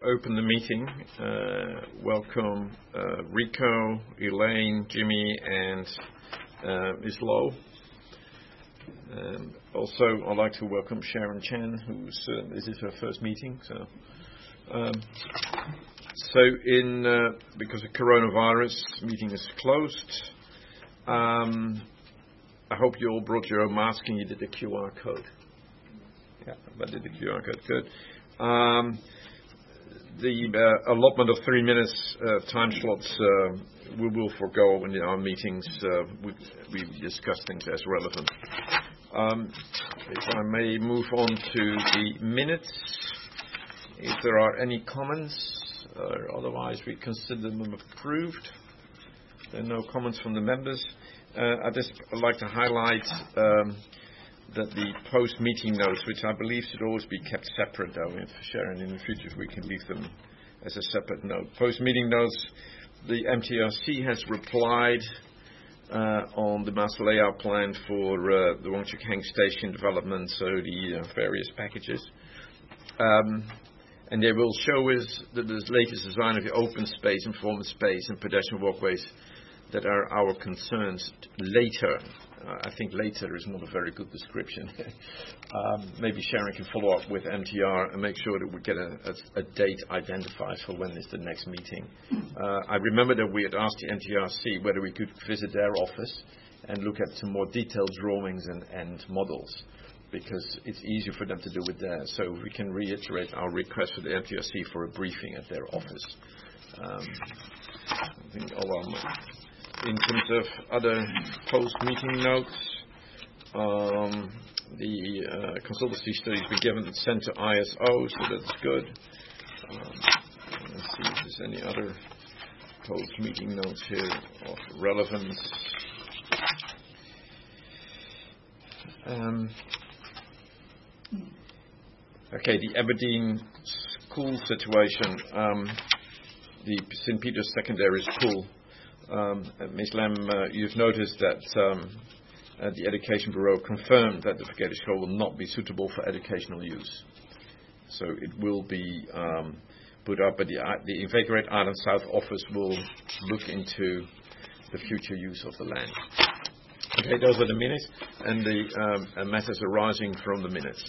open the meeting. Welcome Rico, Elaine, Jimmy, and Ms. Lowe. Also, I'd like to welcome Sharon Chen, this is her first meeting. Because of coronavirus, meeting is closed. I hope you all brought your own mask and you did the QR code. Yeah, I did the QR code. Good. The allotment of 3 minutes time slots we will forego in our meetings. We discuss things as relevant. If I may move on to the minutes. If there are any comments, otherwise we consider them approved. There are no comments from the members. I'd just like to highlight that the post-meeting notes, which I believe should always be kept separate, though, if Sharon, in the future, if we can leave them as a separate note. Post-meeting notes, the MTRC has replied on the master layout plan for the Wong Chuk Hang Station development, so the various packages. And they will show us the latest design of the open space, informal space, and pedestrian walkways that are our concerns later. I think later is not a very good description. Maybe Sharon can follow up with MTR and make sure that we get a date identified for when is the next meeting. I remember that we had asked the MTRC whether we could visit their office and look at some more detailed drawings and models, because it's easier for them to do it there. So we can reiterate our request for the MTRC for a briefing at their office. I think in terms of other post-meeting notes, the consultancy studies we given and sent to ISO, so that's good. Let's see if there's any other post-meeting notes here of relevance. Okay, the Aberdeen school situation, the St. Peter's Secondary School. Ms. Lam, you've noticed that the Education Bureau confirmed that the Forgetty School will not be suitable for educational use. So it will be put up, but the Invigorate Ireland South office will look into the future use of the land. Okay, those are the minutes and the matters arising from the minutes.